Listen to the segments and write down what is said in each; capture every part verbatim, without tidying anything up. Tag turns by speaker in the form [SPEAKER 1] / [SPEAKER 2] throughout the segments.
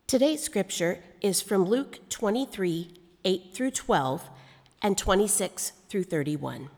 [SPEAKER 1] Today's scripture is from Luke twenty-three, eight through twelve, and twenty-six through thirty-one.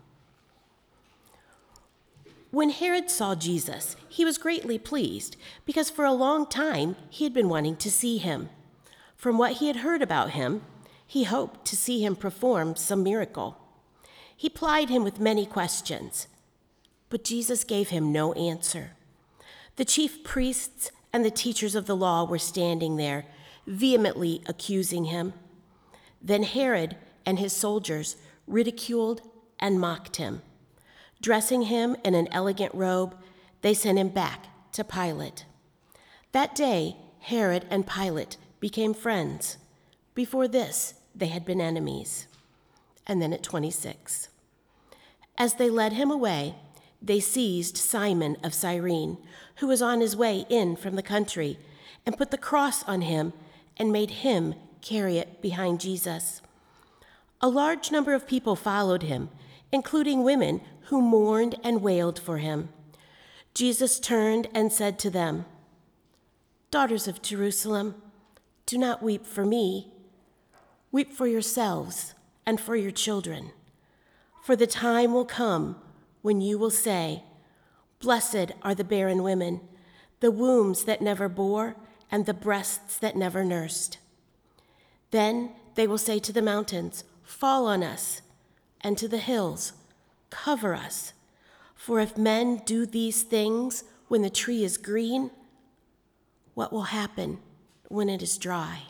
[SPEAKER 1] When Herod saw Jesus, he was greatly pleased, because for a long time he had been wanting to see him. From what he had heard about him, he hoped to see him perform some miracle. He plied him with many questions, but Jesus gave him no answer. The chief priests and the teachers of the law were standing there, vehemently accusing him. Then Herod and his soldiers ridiculed and mocked him. Dressing him in an elegant robe, they sent him back to Pilate. That day, Herod and Pilate became friends. Before this, they had been enemies. And then at twenty-six. As they led him away, they seized Simon of Cyrene, who was on his way in from the country, and put the cross on him and made him carry it behind Jesus. A large number of people followed him, including women who mourned and wailed for him. Jesus turned and said to them, "Daughters of Jerusalem, do not weep for me. Weep for yourselves and for your children. For the time will come when you will say, 'Blessed are the barren women, the wombs that never bore, and the breasts that never nursed.' Then they will say to the mountains, 'Fall on us,' and to the hills, 'Cover us.' For if men do these things when the tree is green, what will happen when it is dry?"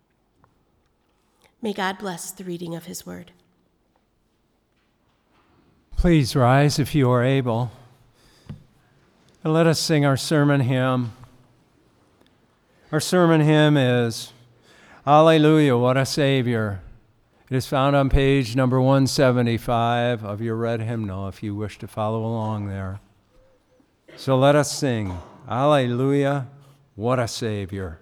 [SPEAKER 1] May God bless the reading of his word.
[SPEAKER 2] Please rise if you are able, and let us sing our sermon hymn. Our sermon hymn is "Alleluia, What a Savior." It is found on page number one seventy-five of your red hymnal if you wish to follow along there. So let us sing, "Alleluia, What a Savior."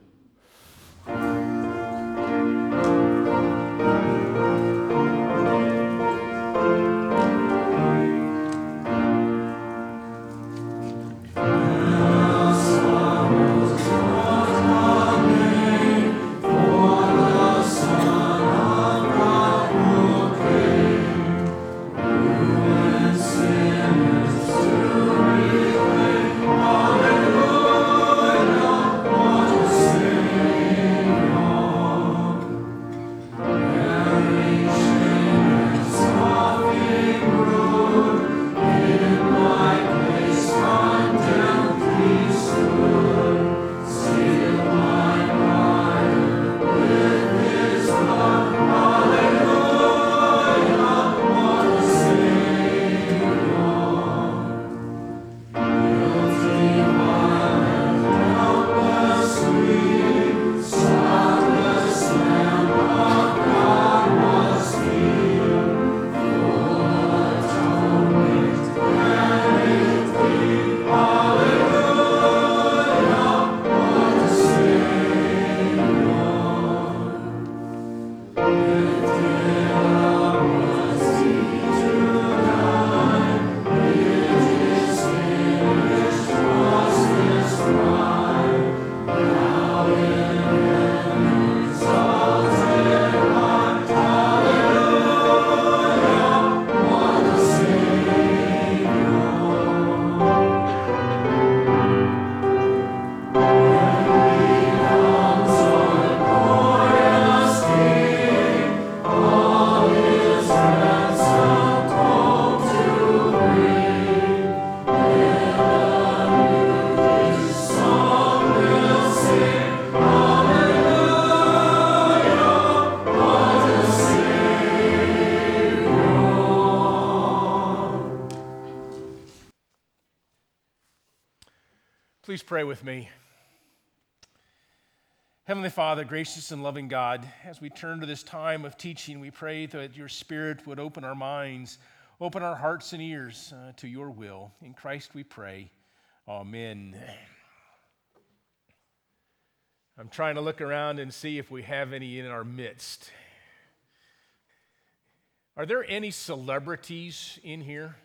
[SPEAKER 3] Please pray with me. Heavenly Father, gracious and loving God, as we turn to this time of teaching, we pray that your Spirit would open our minds, open our hearts and ears uh, to your will. In Christ we pray. Amen. I'm trying to look around and see if we have any in our midst. Are there any celebrities in here?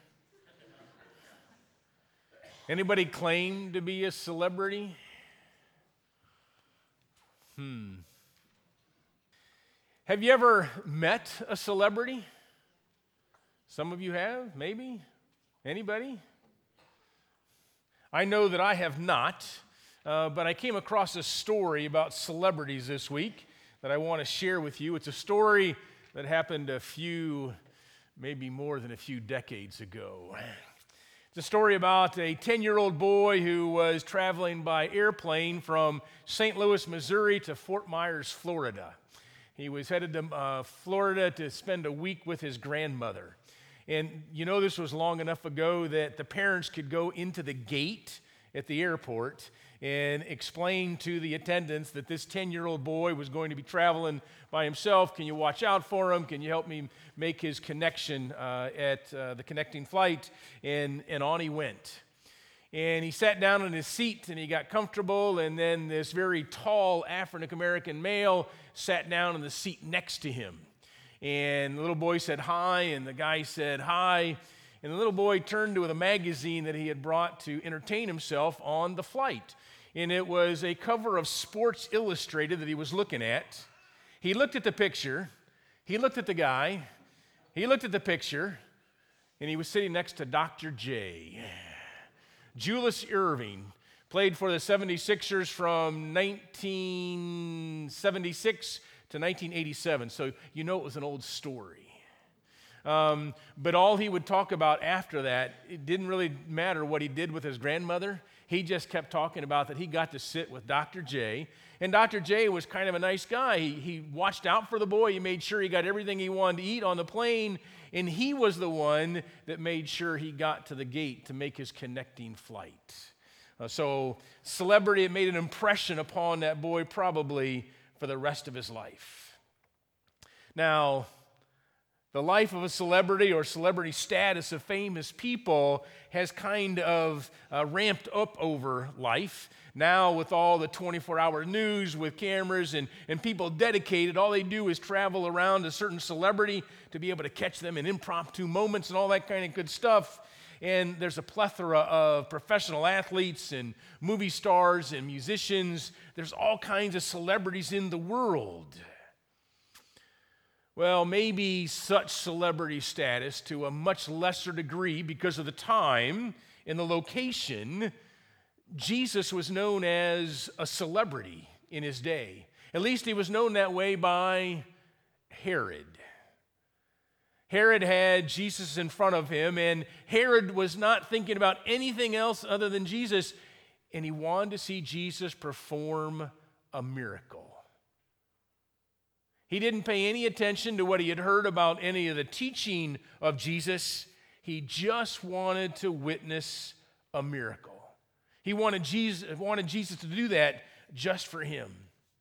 [SPEAKER 3] Anybody claim to be a celebrity? Hmm. Have you ever met a celebrity? Some of you have, maybe. Anybody? I know that I have not, uh, but I came across a story about celebrities this week that I want to share with you. It's a story that happened a few, maybe more than a few decades ago. It's a story about a ten-year-old boy who was traveling by airplane from Saint Louis, Missouri to Fort Myers, Florida. He was headed to uh, Florida to spend a week with his grandmother. And you know, this was long enough ago that the parents could go into the gate at the airport and explain to the attendants that this ten-year-old boy was going to be traveling by himself. Can you watch out for him? Can you help me make his connection uh, at uh, the connecting flight? And, and on he went. And he sat down in his seat and he got comfortable, and then this very tall African-American male sat down in the seat next to him. And the little boy said hi, and the guy said hi, and the little boy turned to the magazine that he had brought to entertain himself on the flight. And it was a cover of Sports Illustrated that he was looking at. He looked at the picture, he looked at the guy, he looked at the picture, and he was sitting next to Doctor J. Julius Erving played for the seventy-sixers from nineteen seventy-six to nineteen eighty-seven, so you know it was an old story. Um, but all he would talk about after that, it didn't really matter what he did with his grandmother. He just kept talking about that he got to sit with Doctor J, and Doctor J was kind of a nice guy. He, he watched out for the boy. He made sure he got everything he wanted to eat on the plane, and he was the one that made sure he got to the gate to make his connecting flight. Uh, so celebrity, it made an impression upon that boy probably for the rest of his life. Now, the life of a celebrity or celebrity status of famous people has kind of uh, ramped up over life. Now with all the twenty-four hour news with cameras and, and people dedicated, all they do is travel around a certain celebrity to be able to catch them in impromptu moments and all that kind of good stuff. And there's a plethora of professional athletes and movie stars and musicians. There's all kinds of celebrities in the world. Well, maybe such celebrity status to a much lesser degree because of the time and the location. Jesus was known as a celebrity in his day. At least he was known that way by Herod. Herod had Jesus in front of him, and Herod was not thinking about anything else other than Jesus, and he wanted to see Jesus perform a miracle. He didn't pay any attention to what he had heard about any of the teaching of Jesus. He just wanted to witness a miracle. He wanted Jesus, wanted Jesus to do that just for him.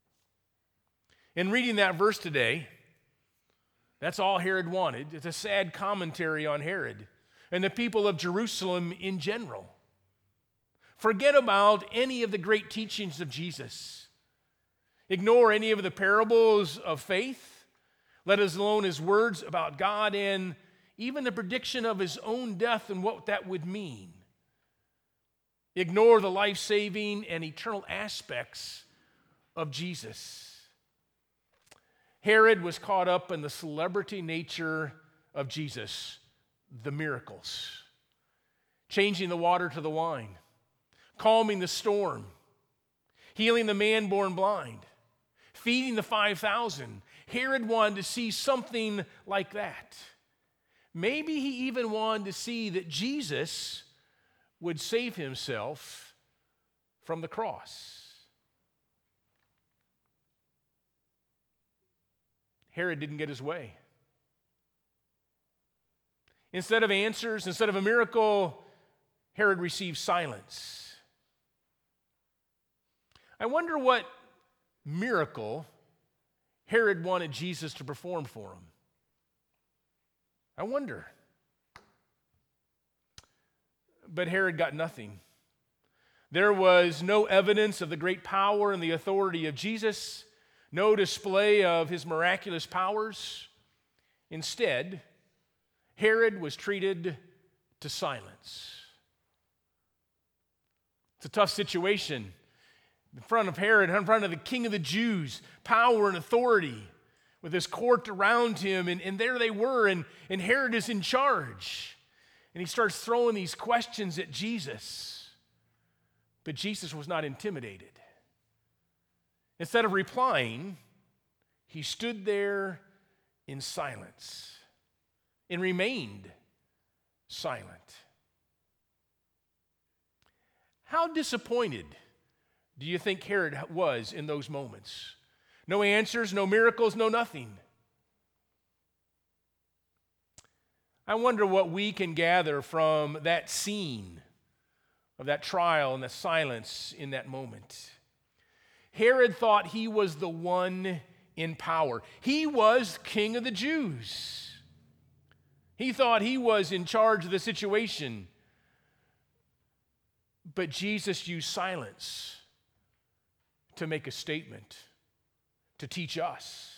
[SPEAKER 3] In reading that verse today, that's all Herod wanted. It's a sad commentary on Herod and the people of Jerusalem in general. Forget about any of the great teachings of Jesus. Ignore any of the parables of faith, let alone his words about God and even the prediction of his own death and what that would mean. Ignore the life-saving and eternal aspects of Jesus. Herod was caught up in the celebrity nature of Jesus, the miracles, changing the water to the wine, calming the storm, healing the man born blind, feeding the five thousand. Herod wanted to see something like that. Maybe he even wanted to see that Jesus would save himself from the cross. Herod didn't get his way. Instead of answers, instead of a miracle, Herod received silence. I wonder what miracle Herod wanted Jesus to perform for him. I wonder. But Herod got nothing. There was no evidence of the great power and the authority of Jesus, no display of his miraculous powers. Instead, Herod was treated to silence. It's a tough situation. in front of Herod, in front of the king of the Jews, power and authority, with his court around him, and, and there they were, and, and Herod is in charge. And he starts throwing these questions at Jesus. But Jesus was not intimidated. Instead of replying, he stood there in silence and remained silent. How disappointed do you think Herod was in those moments? No answers, no miracles, no nothing. I wonder what we can gather from that scene of that trial and the silence in that moment. Herod thought he was the one in power. He was king of the Jews. He thought he was in charge of the situation. But Jesus used silence to make a statement, to teach us.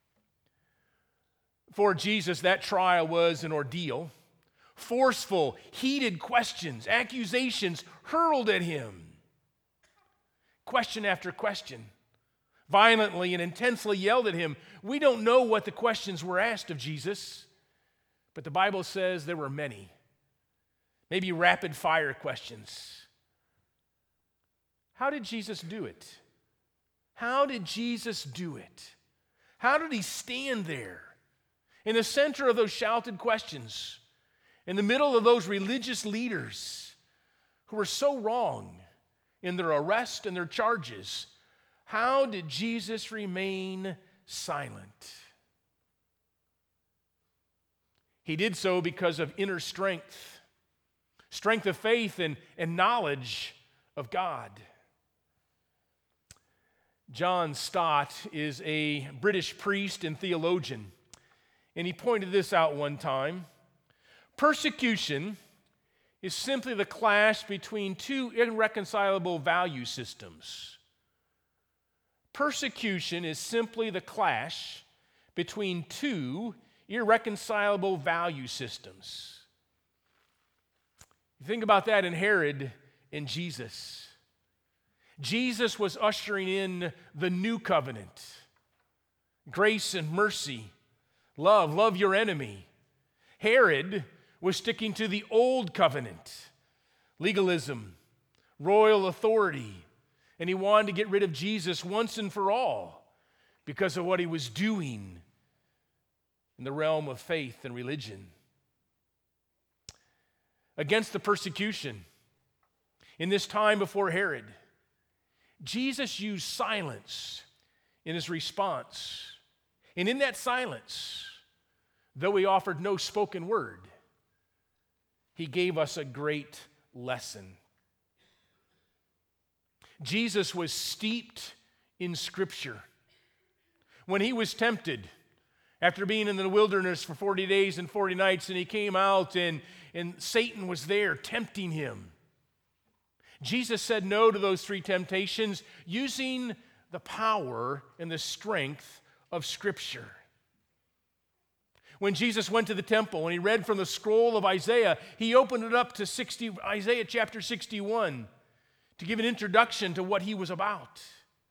[SPEAKER 3] For Jesus, that trial was an ordeal. Forceful, heated questions, accusations hurled at him. Question after question, violently and intensely yelled at him. We don't know what the questions were asked of Jesus, but the Bible says there were many. Maybe rapid fire questions. How did Jesus do it? How did Jesus do it? How did he stand there in the center of those shouted questions, in the middle of those religious leaders who were so wrong in their arrest and their charges? How did Jesus remain silent? He did so because of inner strength, strength of faith and, and knowledge of God. John Stott is a British priest and theologian, and he pointed this out one time. Persecution is simply the clash between two irreconcilable value systems. Persecution is simply the clash between two irreconcilable value systems. You think about that in Herod and Jesus. Jesus was ushering in the new covenant. Grace and mercy. Love, love your enemy. Herod was sticking to the old covenant. Legalism, royal authority. And he wanted to get rid of Jesus once and for all because of what he was doing in the realm of faith and religion. Against the persecution, in this time before Herod, Jesus used silence in his response. And in that silence, though he offered no spoken word, he gave us a great lesson. Jesus was steeped in Scripture. When he was tempted, after being in the wilderness for forty days and forty nights, and he came out and, and Satan was there tempting him, Jesus said no to those three temptations using the power and the strength of Scripture. When Jesus went to the temple and he read from the scroll of Isaiah, he opened it up to sixty, Isaiah chapter sixty-one to give an introduction to what he was about.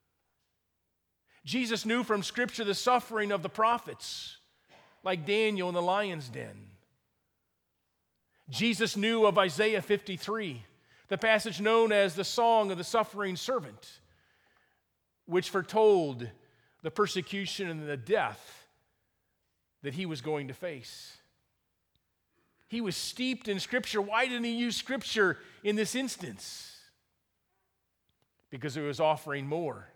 [SPEAKER 3] Jesus knew from Scripture the suffering of the prophets, like Daniel in the lion's den. Jesus knew of Isaiah fifty-three, the passage known as the Song of the Suffering Servant, which foretold the persecution and the death that he was going to face. He was steeped in Scripture. Why didn't he use Scripture in this instance? Because he was offering more.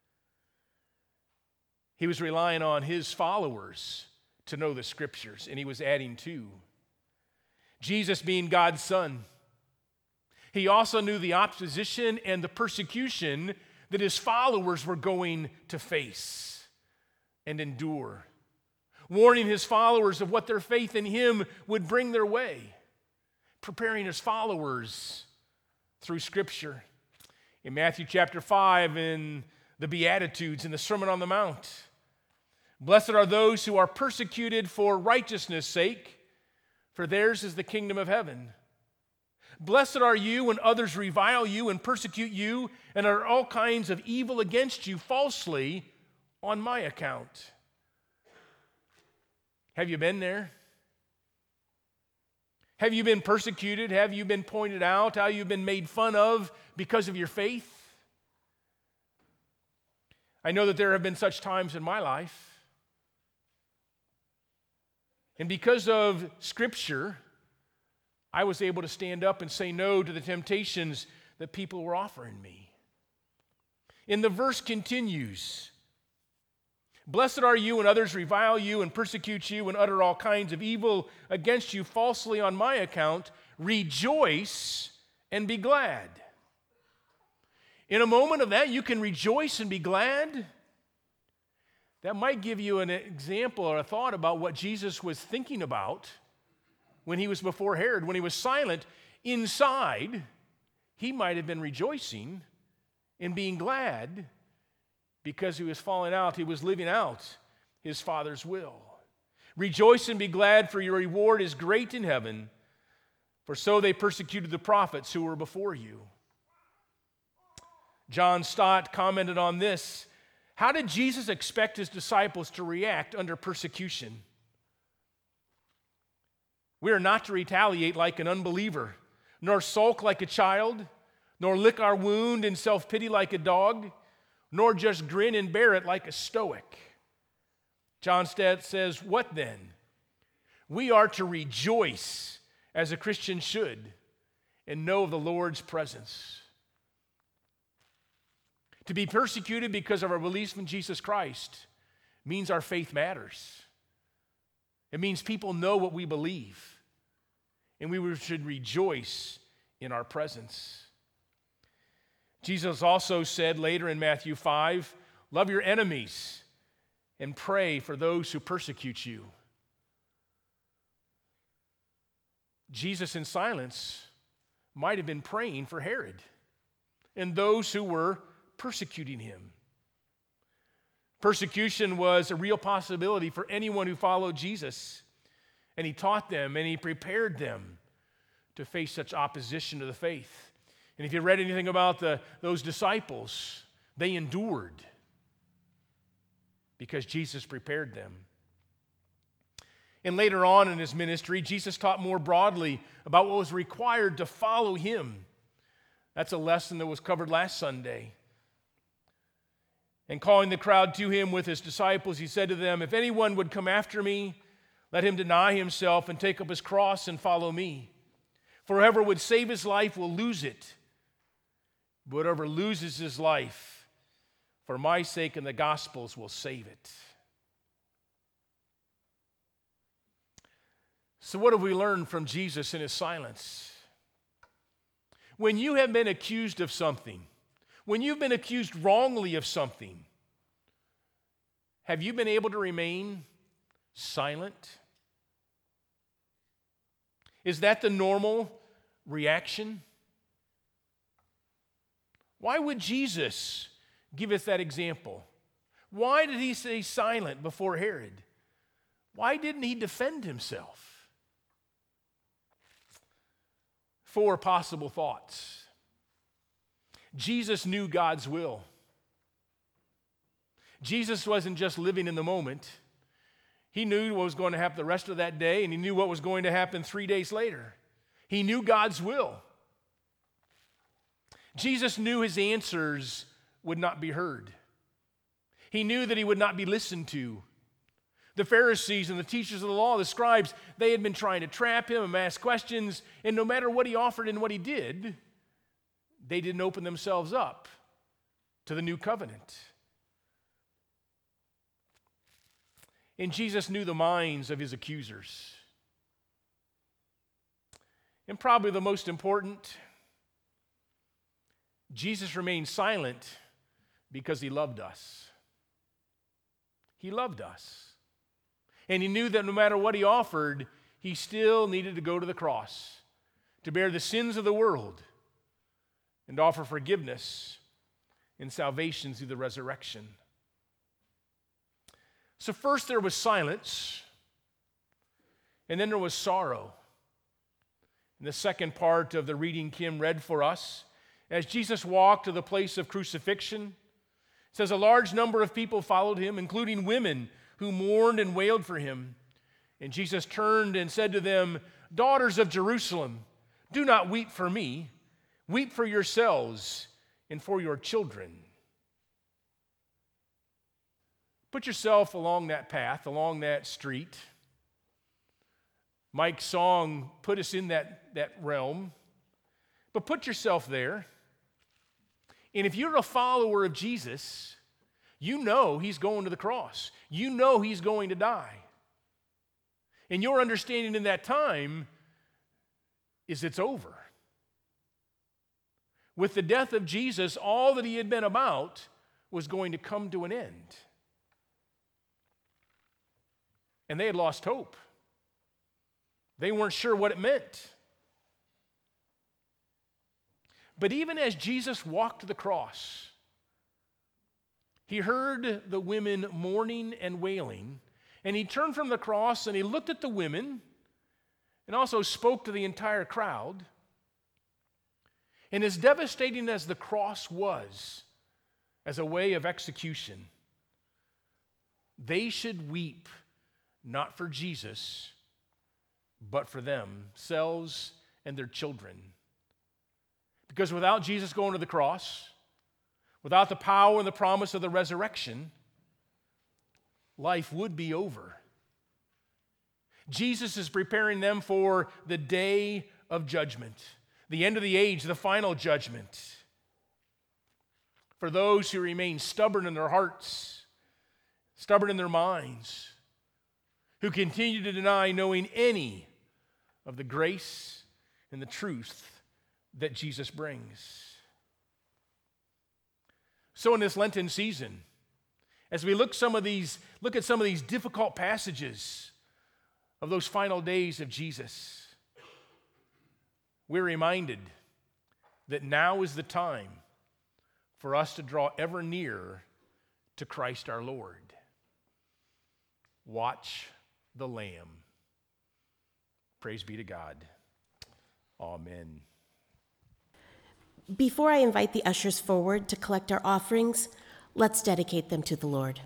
[SPEAKER 3] He was relying on his followers to know the Scriptures, and he was adding to. Jesus being God's Son, he also knew the opposition and the persecution that his followers were going to face and endure, warning his followers of what their faith in him would bring their way, preparing his followers through Scripture. In Matthew chapter five, in the Beatitudes, in the Sermon on the Mount, blessed are those who are persecuted for righteousness' sake, for theirs is the kingdom of heaven. Blessed are you when others revile you and persecute you and utter all kinds of evil against you falsely on my account. Have you been there? Have you been persecuted? Have you been pointed out? Have you been made fun of because of your faith? I know that there have been such times in my life. And because of Scripture, I was able to stand up and say no to the temptations that people were offering me. And the verse continues, blessed are you when others revile you and persecute you and utter all kinds of evil against you falsely on my account. Rejoice and be glad. In a moment of that, you can rejoice and be glad. That might give you an example or a thought about what Jesus was thinking about when he was before Herod. When he was silent, inside, he might have been rejoicing and being glad because he was falling out, he was living out his Father's will. Rejoice and be glad, for your reward is great in heaven, for so they persecuted the prophets who were before you. John Stott commented on this. How did Jesus expect his disciples to react under persecution? We are not to retaliate like an unbeliever, nor sulk like a child, nor lick our wound in self-pity like a dog, nor just grin and bear it like a stoic. John Stott says, what then? We are to rejoice as a Christian should and know of the Lord's presence. To be persecuted because of our belief in Jesus Christ means our faith matters. It means people know what we believe, and we should rejoice in our presence. Jesus also said later in Matthew five, love your enemies and pray for those who persecute you. Jesus in silence might have been praying for Herod and those who were persecuting him. Persecution was a real possibility for anyone who followed Jesus, and he taught them and he prepared them to face such opposition to the faith. And if you read anything about the, those disciples, they endured because Jesus prepared them. And later on in his ministry, Jesus taught more broadly about what was required to follow him. That's a lesson that was covered last Sunday. And calling the crowd to him with his disciples, he said to them, if anyone would come after me, let him deny himself and take up his cross and follow me. For whoever would save his life will lose it. But whoever loses his life for my sake and the gospel's will save it. So what have we learned from Jesus in his silence? When you have been accused of something, when you've been accused wrongly of something, have you been able to remain silent? Is that the normal reaction? Why would Jesus give us that example? Why did he stay silent before Herod? Why didn't he defend himself? Four possible thoughts. Jesus knew God's will. Jesus wasn't just living in the moment. He knew what was going to happen the rest of that day, and he knew what was going to happen three days later. He knew God's will. Jesus knew his answers would not be heard. He knew that he would not be listened to. The Pharisees and the teachers of the law, the scribes, they had been trying to trap him and ask questions, and no matter what he offered and what he did, they didn't open themselves up to the new covenant. And Jesus knew the minds of his accusers. And probably the most important, Jesus remained silent because he loved us. He loved us. And he knew that no matter what he offered, he still needed to go to the cross to bear the sins of the world and offer forgiveness and salvation through the resurrection. So first there was silence, and then there was sorrow, In the second part of the reading Kim read for us, as Jesus walked to the place of crucifixion, it says a large number of people followed him, including women who mourned and wailed for him. And Jesus turned and said to them, "Daughters of Jerusalem, do not weep for me. Weep for yourselves and for your children." Put yourself along that path, along that street. Mike's song put us in that, that realm. But put yourself there. And if you're a follower of Jesus, you know he's going to the cross. You know he's going to die. And your understanding in that time is it's over. With the death of Jesus, all that he had been about was going to come to an end. And they had lost hope. They weren't sure what it meant. But even as Jesus walked to the cross, he heard the women mourning and wailing, and he turned from the cross and he looked at the women and also spoke to the entire crowd. And as devastating as the cross was as a way of execution, they should weep not for Jesus, but for themselves and their children. Because without Jesus going to the cross, without the power and the promise of the resurrection, life would be over. Jesus is preparing them for the day of judgment, the end of the age, the final judgment. For those who remain stubborn in their hearts, stubborn in their minds, who continue to deny knowing any of the grace and the truth that Jesus brings. So in this Lenten season, as we look some of these, look at some of these difficult passages of those final days of Jesus, we're reminded that now is the time for us to draw ever nearer to Christ our Lord. Watch the Lamb. Praise be to God. Amen.
[SPEAKER 1] Before I invite the ushers forward to collect our offerings, let's dedicate them to the Lord.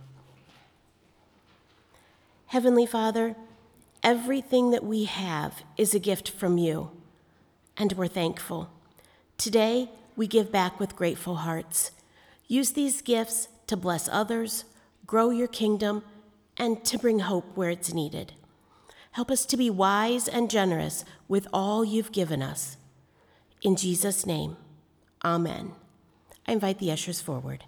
[SPEAKER 1] Heavenly Father, everything that we have is a gift from you, and we're thankful. Today, we give back with grateful hearts. Use these gifts to bless others, grow your kingdom, and to bring hope where it's needed. Help us to be wise and generous with all you've given us. In Jesus' name, amen. I invite the ushers forward.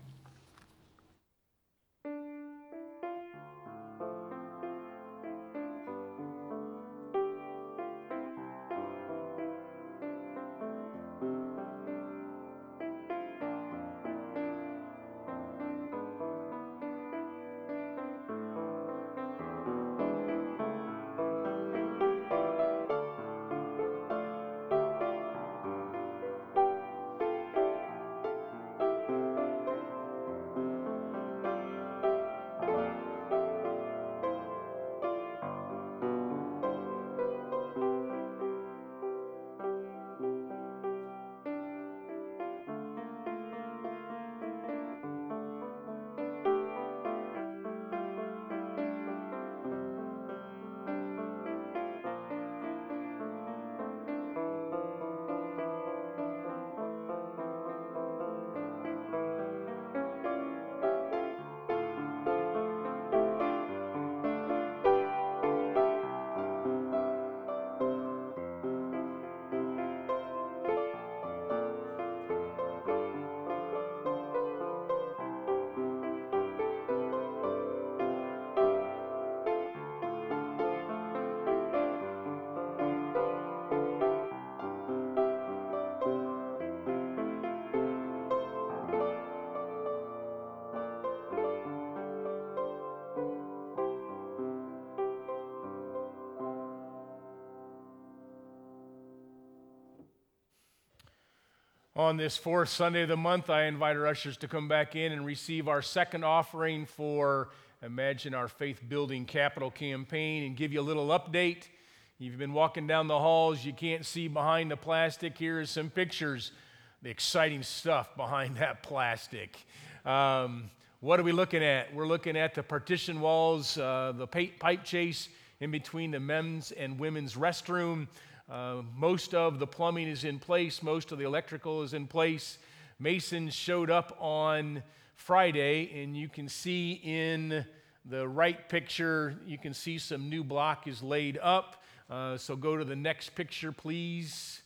[SPEAKER 3] On this fourth Sunday of the month, I invite our ushers to come back in and receive our second offering for Imagine Our Faith Building Capital Campaign and give you a little update. If you've been walking down the halls, you can't see behind the plastic. Here is some pictures, the exciting stuff behind that plastic. Um, what are we looking at? We're looking at the partition walls, uh, the pipe chase in between the men's and women's restroom. Uh, most of the plumbing is in place. Most of the electrical is in place. Masons showed up on Friday, and you can see in the right picture, you can see some new block is laid up. Uh, so go to the next picture, please.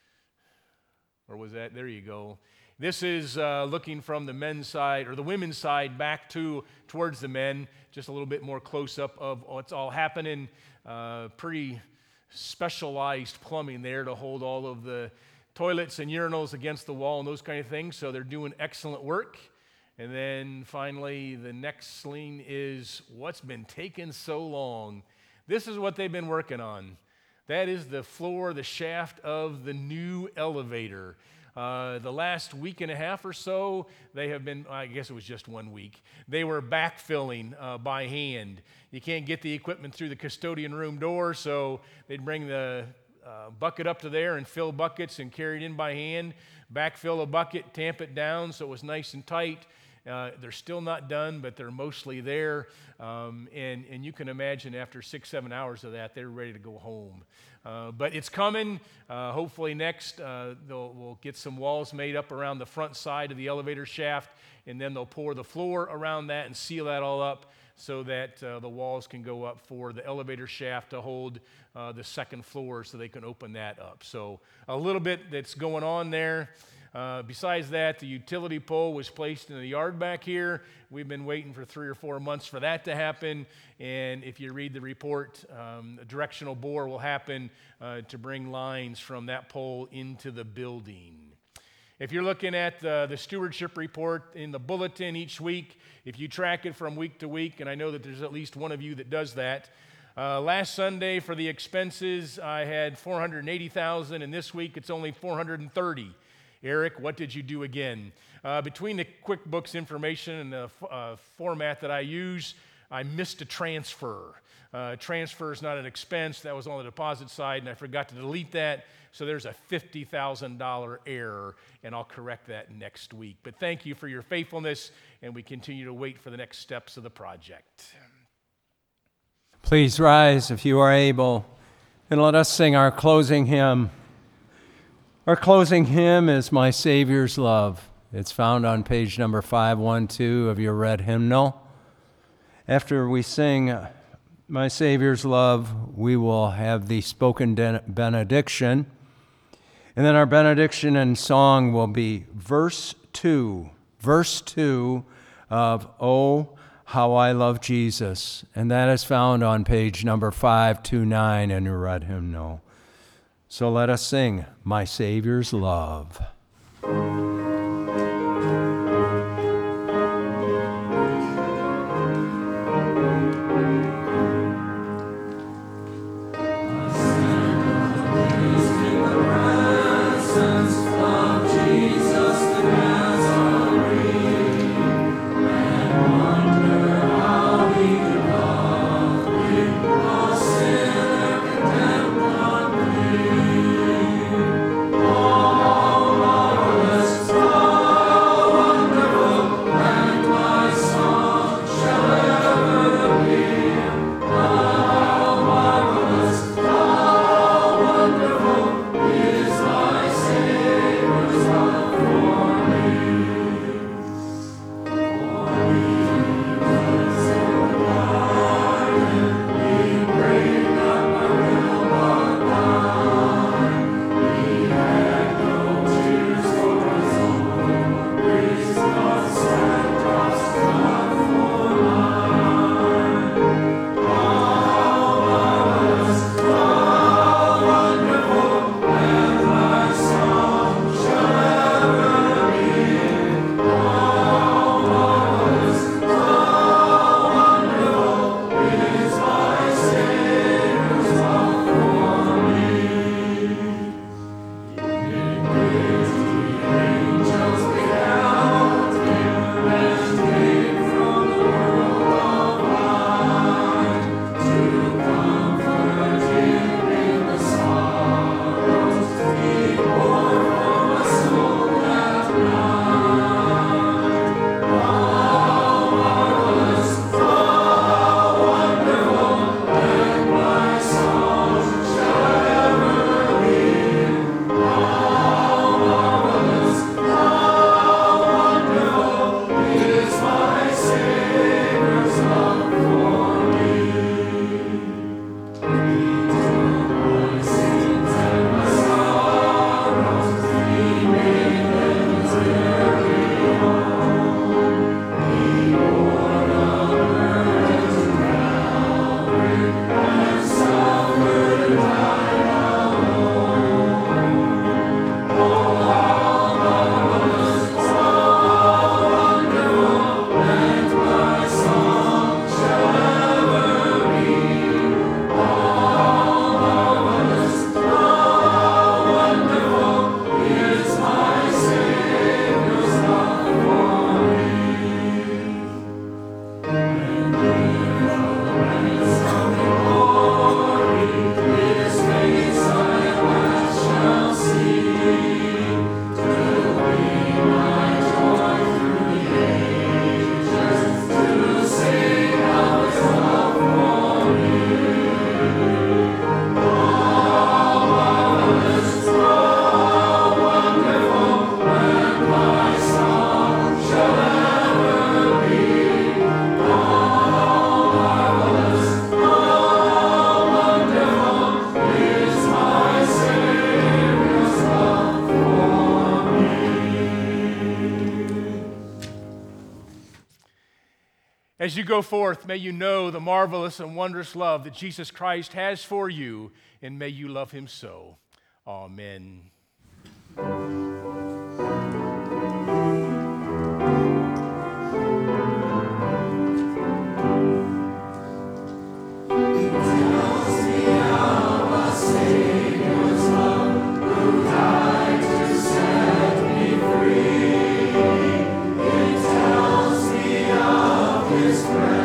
[SPEAKER 3] Or was that? There you go. This is uh, looking from the men's side, or the women's side, back to towards the men. Just a little bit more close-up of what's all happening. Uh, pretty specialized plumbing there to hold all of the toilets and urinals against the wall and those kind of things. So they're doing excellent work. And then finally, the next scene is what's been taking so long. This is what they've been working on. That is the floor, the shaft of the new elevator. Uh, the last week and a half or so, they have been, I guess it was just one week, they were backfilling uh, by hand. You can't get the equipment through the custodian room door, so they'd bring the uh, bucket up to there and fill buckets and carry it in by hand, backfill a bucket, tamp it down so it was nice and tight. Uh, they're still not done, but they're mostly there. Um, and, and you can imagine after six, seven hours of that, they're ready to go home. Uh, but it's coming. Uh, hopefully next, uh, they'll, we'll get some walls made up around the front side of the elevator shaft, and then they'll pour the floor around that and seal that all up so that uh, the walls can go up for the elevator shaft to hold uh, the second floor so they can open that up. So a little bit that's going on there. Uh, besides that, the utility pole was placed in the yard back here. We've been waiting for three or four months for that to happen. And if you read the report, um, a directional bore will happen uh, to bring lines from that pole into the building. If you're looking at uh, the stewardship report in the bulletin each week, if you track it from week to week, and I know that there's at least one of you that does that, Uh, last Sunday for the expenses, I had four hundred eighty thousand dollars, and this week it's only four hundred thirty thousand dollars. Eric, what did you do again? Uh, between the QuickBooks information and the f- uh, format that I use, I missed a transfer. Uh, transfer is not an expense. That was on the deposit side, and I forgot to delete that. So there's a fifty thousand dollars error, and I'll correct that next week. But thank you for your faithfulness, and we continue to wait for the next steps of the project.
[SPEAKER 2] Please rise if you are able, and let us sing our closing hymn. Our closing hymn is My Savior's Love. It's found on page number five twelve of your red hymnal. After we sing My Savior's Love, we will have the spoken benediction. And then our benediction and song will be verse two, verse two of Oh, How I Love Jesus. And that is found on page number five twenty-nine in your red hymnal. So let us sing My Savior's Love.
[SPEAKER 4] Oh
[SPEAKER 3] As you go forth, may you know the marvelous and wondrous love that Jesus Christ has for you, and may you love him so. Amen.
[SPEAKER 4] His